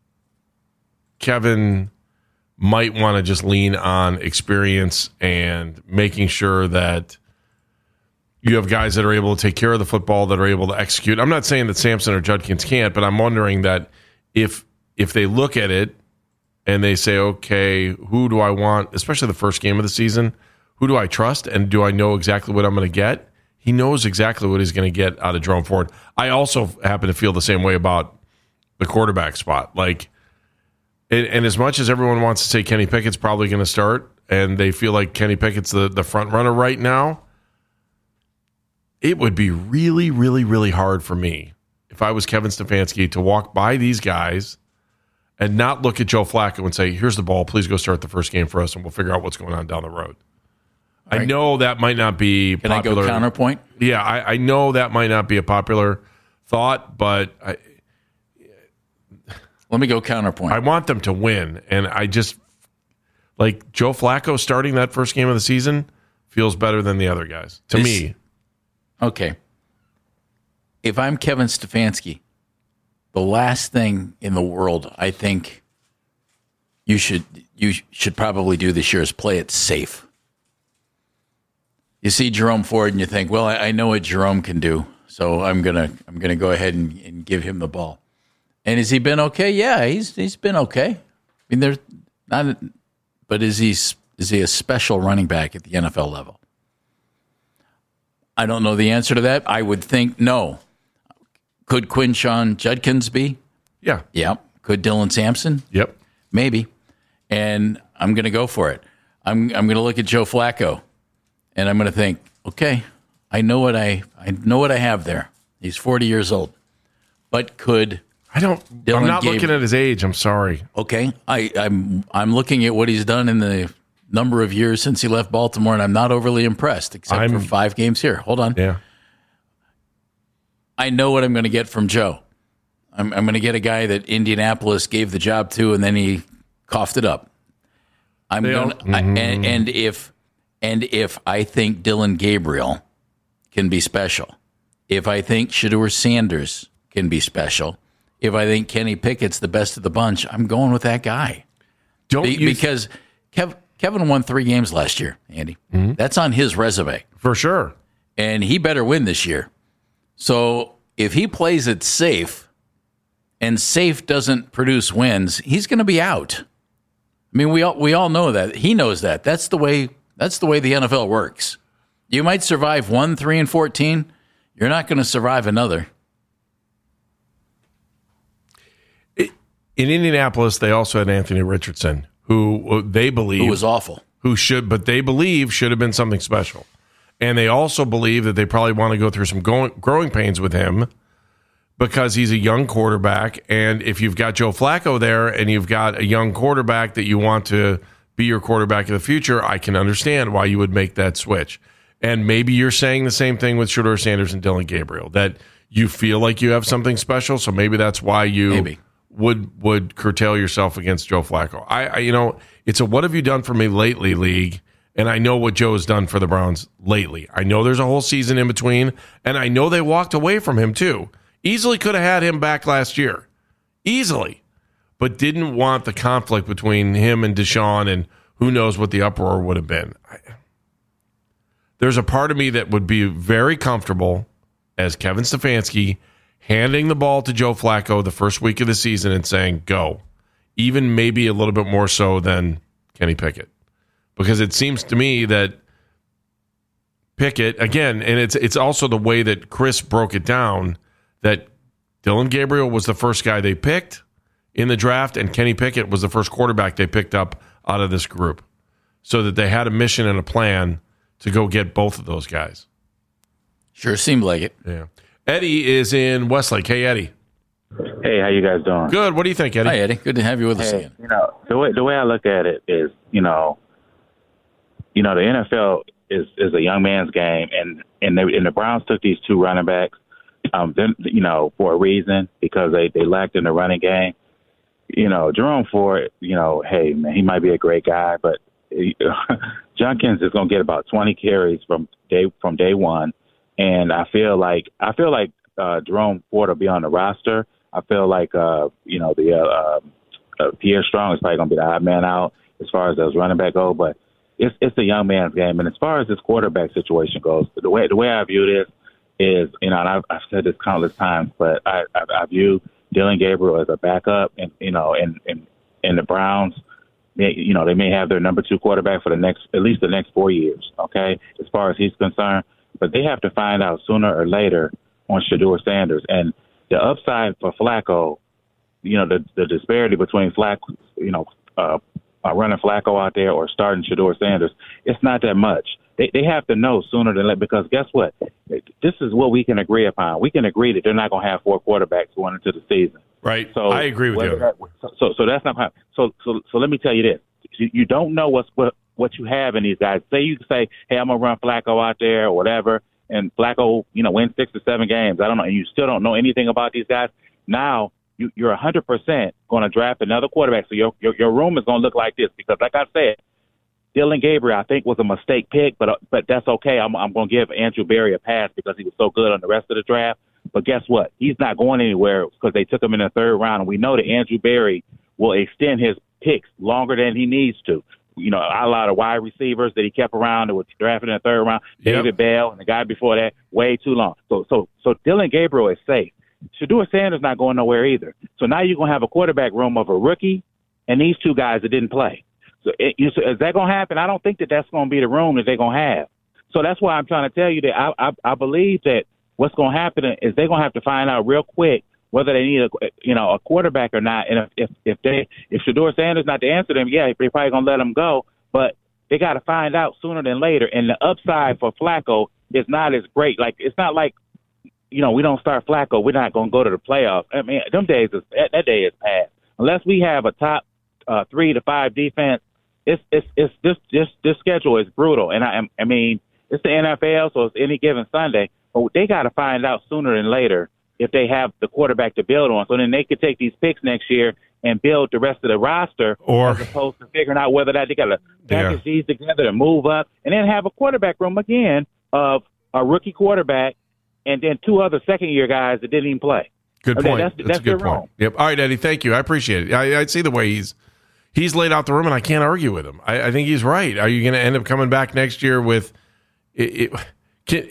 Kevin might want to just lean on experience and making sure that you have guys that are able to take care of the football, that are able to execute. I'm not saying that Sampson or Judkins can't, but I'm wondering that if if they look at it and they say, okay, who do I want, especially the first game of the season, who do I trust and do I know exactly what I'm going to get? He knows exactly what he's going to get out of Jerome Ford. I also happen to feel the same way about the quarterback spot. Like, and, and as much as everyone wants to say Kenny Pickett's probably going to start and they feel like Kenny Pickett's the, the front runner right now, it would be really, really, really hard for me if I was Kevin Stefanski to walk by these guys and not look at Joe Flacco and say, here's the ball, please go start the first game for us and we'll figure out what's going on down the road. Right. I know that might not be Can popular. I go counterpoint? Yeah, I, I know that might not be a popular thought, but I, let me go counterpoint. I want them to win, and I just, like, Joe Flacco starting that first game of the season feels better than the other guys, to It's, me. Okay. If I'm Kevin Stefanski, the last thing in the world I think you should you should probably do this year is play it safe. You see Jerome Ford and you think, well, I, I know what Jerome can do, so I'm gonna I'm gonna go ahead and, and give him the ball. And has he been okay? Yeah, he's he's been okay. I mean, there's not, but is he is he a special running back at the N F L level? I don't know the answer to that. I would think no. Could Quinshon Judkins be? Yeah. Yeah. Could Dylan Sampson? Yep. Maybe. And I'm going to go for it. I'm I'm going to look at Joe Flacco, and I'm going to think, okay, I know what I I know what I have there. He's forty years old, but could I don't. Dylan I'm not gave, looking at his age. I'm sorry. Okay, I, I'm I'm looking at what he's done in the number of years since he left Baltimore, and I'm not overly impressed, except I'm, for five games here. Hold on. Yeah. I know what I'm going to get from Joe. I'm, I'm going to get a guy that Indianapolis gave the job to, and then he coughed it up. I'm going, mm-hmm. and, and if and if I think Dylan Gabriel can be special, if I think Shedeur Sanders can be special, if I think Kenny Pickett's the best of the bunch, I'm going with that guy. Don't be, you because Kev, Kevin won three games last year, Andy. Mm-hmm. That's on his resume for sure, and he better win this year. So if he plays it safe, and safe doesn't produce wins, he's going to be out. I mean, we all we all know that. He knows that. That's the way. That's the way the N F L works. You might survive one, three, and fourteen. You're not going to survive another. It, in Indianapolis, they also had Anthony Richardson, who they believe who was awful, who should, but they believe should have been something special. And they also believe that they probably want to go through some going, growing pains with him because he's a young quarterback. And if you've got Joe Flacco there and you've got a young quarterback that you want to be your quarterback in the future, I can understand why you would make that switch. And maybe you're saying the same thing with Shedeur Sanders and Dylan Gabriel, that you feel like you have something special. So maybe that's why you maybe. would would curtail yourself against Joe Flacco. I, I you know, it's a what have you done for me lately league. And I know what Joe has done for the Browns lately. I know there's a whole season in between, and I know they walked away from him too. Easily could have had him back last year. Easily. But didn't want the conflict between him and Deshaun, and who knows what the uproar would have been. I, there's a part of me that would be very comfortable as Kevin Stefanski handing the ball to Joe Flacco the first week of the season and saying, go. Even maybe a little bit more so than Kenny Pickett. Because it seems to me that Pickett, again, and it's it's also the way that Chris broke it down, that Dillon Gabriel was the first guy they picked in the draft, and Kenny Pickett was the first quarterback they picked up out of this group. So that they had a mission and a plan to go get both of those guys. Sure seemed like it. Yeah. Eddie is in Westlake. Hey, Eddie. Hey, how you guys doing? Good. What do you think, Eddie? Hi, Eddie. Good to have you with us Hey, again. you know, the way the way I look at it is, you know, you know, the N F L is is a young man's game, and and they and the Browns took these two running backs, um, then you know, for a reason, because they they lacked in the running game. You know, Jerome Ford, you know, hey man, he might be a great guy, but he, Junkins is going to get about twenty carries from day from day one, and I feel like I feel like uh, Jerome Ford will be on the roster. I feel like uh, you know the uh, uh, Pierre Strong is probably going to be the odd man out as far as those running back go, but it's it's a young man's game. And as far as this quarterback situation goes, the way the way I view this is, you know, and I've, I've said this countless times, but I, I, I view Dillon Gabriel as a backup, and you know, and and and the Browns, they, you know, they may have their number two quarterback for the next at least the next four years. Okay, as far as he's concerned, but they have to find out sooner or later on Shedeur Sanders. And the upside for Flacco, you know, the the disparity between Flacco, you know, uh, uh, running Flacco out there or starting Shedeur Sanders, it's not that much. They they have to know sooner than later, because guess what? This is what we can agree upon. We can agree that they're not going to have four quarterbacks going into the season. Right. So I agree with you. That, so so that's not so so so. Let me tell you this: you, you don't know what's what what you have in these guys. Say you say, hey, I'm gonna run Flacco out there or whatever, and Flacco, you know, wins six or seven games. I don't know, and you still don't know anything about these guys. Now you, you're one hundred percent going to draft another quarterback. So your, your your room is going to look like this, because, like I said, Dillon Gabriel, I think, was a mistake pick, but but that's okay. I'm I'm going to give Andrew Berry a pass because he was so good on the rest of the draft. But guess what? He's not going anywhere because they took him in the third round, and we know that Andrew Berry will extend his picks longer than he needs to. You know, a lot of wide receivers that he kept around that were drafted in the third round, yep. David Bell and the guy before that, way too long. So so so Dillon Gabriel is safe. Shedeur Sanders not going nowhere either. So now you're going to have a quarterback room of a rookie and these two guys that didn't play. So, it, you, so is that going to happen? I don't think that that's going to be the room that they're going to have. So that's why I'm trying to tell you that I, I, I believe that what's going to happen is they're going to have to find out real quick whether they need a you know a quarterback or not. And if if, if they if Shedeur Sanders not to answer them, yeah, they're probably going to let him go. But they got to find out sooner than later. And the upside for Flacco is not as great. Like it's not like, you know, we don't start Flacco, we're not going to go to the playoffs. I mean, them days is that, that day is past. Unless we have a top uh, three to five defense, it's it's it's this this this schedule is brutal. And I I mean, it's the N F L, so it's any given Sunday. But they got to find out sooner than later if they have the quarterback to build on. So then they could take these picks next year and build the rest of the roster, or, as opposed to figuring out whether that they got to package yeah. these together and move up, and then have a quarterback room again of a rookie quarterback and then two other second-year guys that didn't even play. Good I mean, point. that's, that's, that's a good point. room. Yep. All right, Eddie, thank you. I appreciate it. I, I see the way he's he's laid out the room, and I can't argue with him. I, I think he's right. Are you going to end up coming back next year with it, it, can,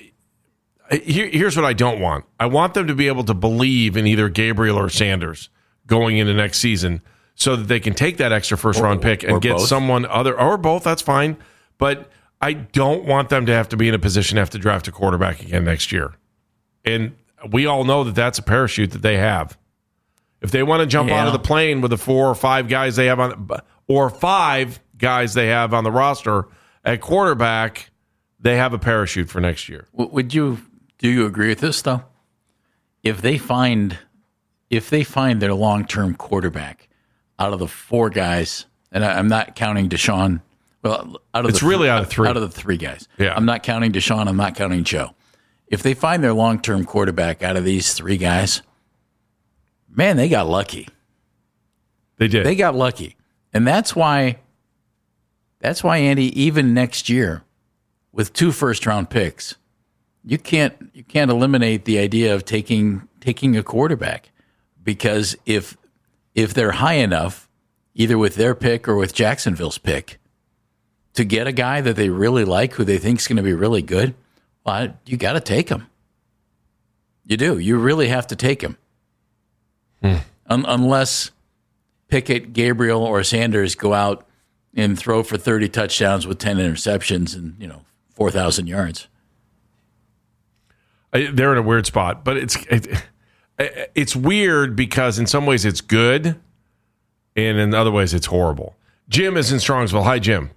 here, here's what I don't want. I want them to be able to believe in either Gabriel or Sanders going into next season so that they can take that extra first-round pick and get both. someone other, or both, that's fine. But I don't want them to have to be in a position to have to draft a quarterback again next year. And we all know that that's a parachute that they have. If they want to jump Yeah. out of the plane with the four or five guys they have on, or five guys they have on the roster at quarterback, they have a parachute for next year. Would you do you agree with this though? If they find if they find their long-term quarterback out of the four guys, and I, I'm not counting Deshaun. Well, out of it's the, really out of three. Out of the three guys, yeah. I'm not counting Deshaun. I'm not counting Joe. If they find their long-term quarterback out of these three guys, man, they got lucky. They did. They got lucky, and that's why. That's why, Andy, even next year, with two first-round picks, you can't you can't eliminate the idea of taking taking a quarterback, because if if they're high enough, either with their pick or with Jacksonville's pick, to get a guy that they really like, who they think is going to be really good, well, you got to take him. You do. You really have to take him. Hmm. Un- unless Pickett, Gabriel, or Sanders go out and throw for thirty touchdowns with ten interceptions and, you know, four thousand yards. They're in a weird spot, but it's it, it's weird because in some ways it's good, and in other ways it's horrible. Jim is in Strongsville. Hi, Jim.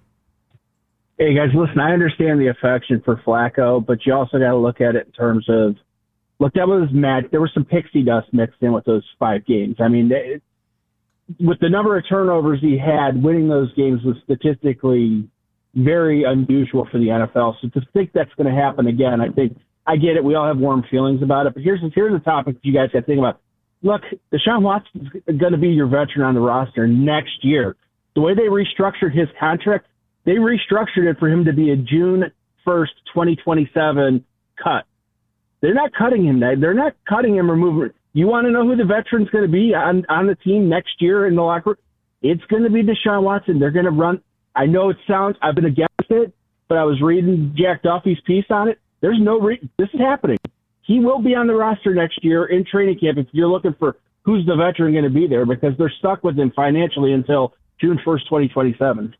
Hey, guys, listen, I understand the affection for Flacco, but you also got to look at it in terms of, look, that was mad. There was some pixie dust mixed in with those five games. I mean, they, with the number of turnovers he had, winning those games was statistically very unusual for the N F L. So to think that's going to happen again, I think, I get it. We all have warm feelings about it. But here's, here's the topic you guys got to think about. Look, Deshaun Watson's going to be your veteran on the roster next year. The way they restructured his contract, they restructured it for him to be a June first, twenty twenty-seven cut. They're not cutting him. They're not cutting him or moving. You want to know who the veteran's going to be on, on the team next year in the locker room? It's going to be Deshaun Watson. They're going to run. I know it sounds, I've been against it, but I was reading Jack Duffy's piece on it. There's no re- this is happening. He will be on the roster next year in training camp if you're looking for who's the veteran going to be there, because they're stuck with him financially until June first, twenty twenty-seven.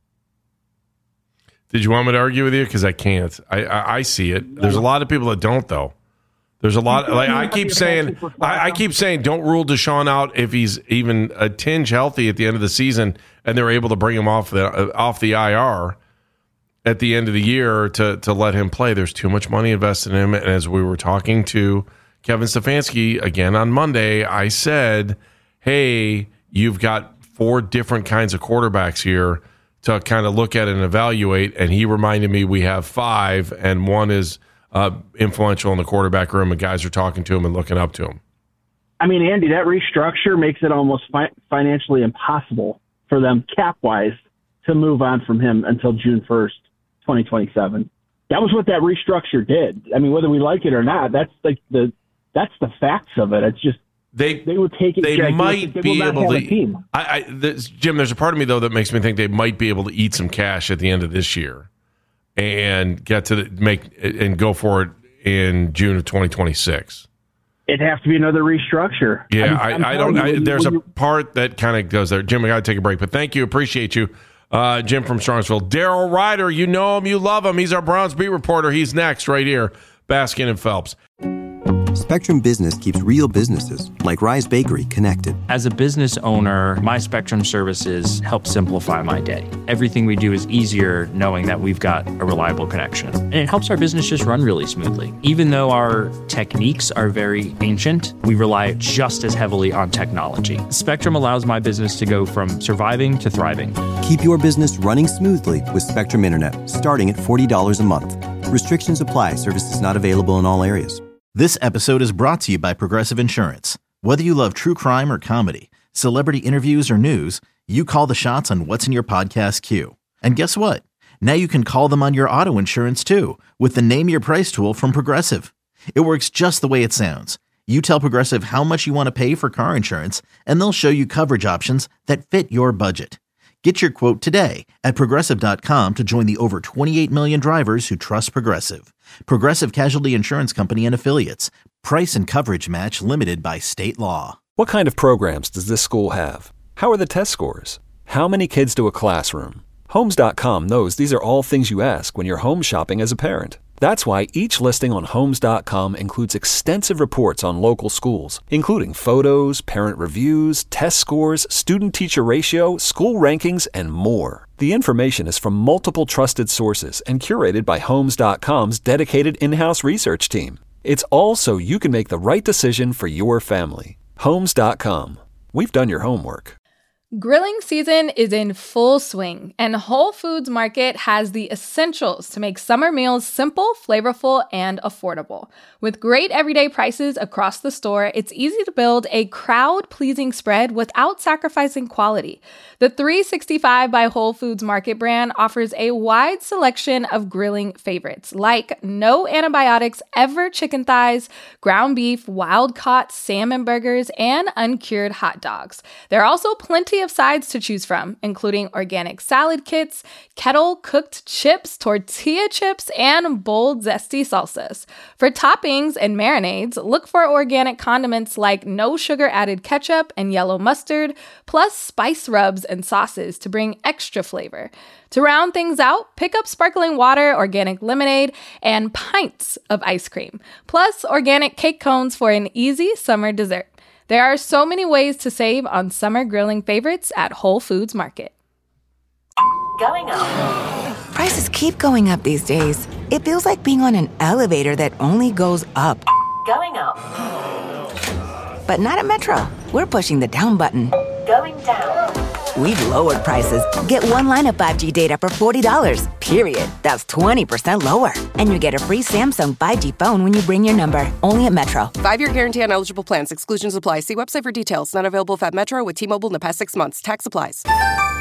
Did you want me to argue with you? Because I can't. I, I I see it. There's a lot of people that don't, though. There's a lot. Like I keep saying, I, I keep saying, don't rule Deshaun out if he's even a tinge healthy at the end of the season, and they're able to bring him off the uh, off the I R at the end of the year to to let him play. There's too much money invested in him. And as we were talking to Kevin Stefanski again on Monday, I said, hey, you've got four different kinds of quarterbacks here to kind of look at and evaluate. And he reminded me we have five, and one is uh, influential in the quarterback room, and guys are talking to him and looking up to him. I mean, Andy, that restructure makes it almost fi- financially impossible for them cap-wise to move on from him until June first, twenty twenty-seven. That was what that restructure did. I mean, whether we like it or not, that's like the that's the facts of it. It's just they they would take it. They gigantic. might They be will not able have to. a team. I, I this, Jim, there's a part of me though that makes me think they might be able to eat some cash at the end of this year and get to the, make and go for it in June of twenty twenty-six. It'd have to be another restructure. Yeah, I, mean, I, I don't. you, I, there's you, a part that kind of goes there. Jim, we got to take a break, but thank you, appreciate you, uh, Jim from Strongsville. Daryl Ryder, you know him, you love him. He's our Browns beat reporter. He's next, right here, Baskin and Phelps. Spectrum Business keeps real businesses, like Rise Bakery, connected. As a business owner, my Spectrum services help simplify my day. Everything we do is easier knowing that we've got a reliable connection. And it helps our business just run really smoothly. Even though our techniques are very ancient, we rely just as heavily on technology. Spectrum allows my business to go from surviving to thriving. Keep your business running smoothly with Spectrum Internet, starting at forty dollars a month. Restrictions apply. Services not available in all areas. This episode is brought to you by Progressive Insurance. Whether you love true crime or comedy, celebrity interviews or news, you call the shots on what's in your podcast queue. And guess what? Now you can call them on your auto insurance too with the Name Your Price tool from Progressive. It works just the way it sounds. You tell Progressive how much you want to pay for car insurance, and they'll show you coverage options that fit your budget. Get your quote today at Progressive dot com to join the over twenty-eight million drivers who trust Progressive. Progressive Casualty Insurance Company and Affiliates. Price and coverage match limited by state law. What kind of programs does this school have? How are the test scores? How many kids do a classroom? Homes dot com knows these are all things you ask when you're home shopping as a parent. That's why each listing on Homes dot com includes extensive reports on local schools, including photos, parent reviews, test scores, student-teacher ratio, school rankings, and more. The information is from multiple trusted sources and curated by Homes dot com's dedicated in-house research team. It's all so you can make the right decision for your family. Homes dot com. We've done your homework. Grilling season is in full swing, and Whole Foods Market has the essentials to make summer meals simple, flavorful, and affordable. With great everyday prices across the store, it's easy to build a crowd-pleasing spread without sacrificing quality. The three sixty-five by Whole Foods Market brand offers a wide selection of grilling favorites, like no antibiotics ever chicken thighs, ground beef, wild-caught salmon burgers, and uncured hot dogs. There are also plenty variety of sides to choose from, including organic salad kits, kettle-cooked chips, tortilla chips, and bold, zesty salsas. For toppings and marinades, look for organic condiments like no sugar-added ketchup and yellow mustard, plus spice rubs and sauces to bring extra flavor. To round things out, pick up sparkling water, organic lemonade, and pints of ice cream, plus organic cake cones for an easy summer dessert. There are so many ways to save on summer grilling favorites at Whole Foods Market. Going up. Prices keep going up these days. It feels like being on an elevator that only goes up. Going up. But not at Metro. We're pushing the down button. Going down. We've lowered prices. Get one line of five G data for forty dollars, period. That's twenty percent lower. And you get a free Samsung five G phone when you bring your number. Only at Metro. Five-year guarantee on eligible plans. Exclusions apply. See website for details. Not available if at Metro with T-Mobile in the past six months. Tax applies.